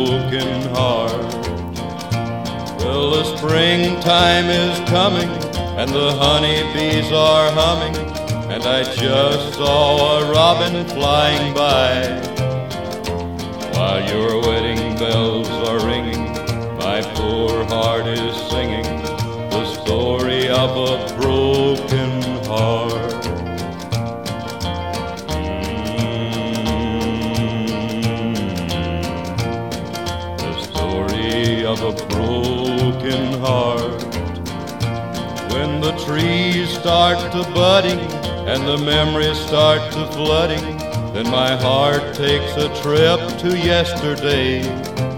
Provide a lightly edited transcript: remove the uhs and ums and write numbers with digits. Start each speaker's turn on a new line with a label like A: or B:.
A: broken heart. Well, the springtime is coming and the honeybees are humming, and I just saw a robin flying by. While your wedding bells are ringing, my poor heart is singing the story of a broken heart. The story of a broken heart. When the trees start to budding and the memories start to flooding, then my heart takes a trip to yesterday.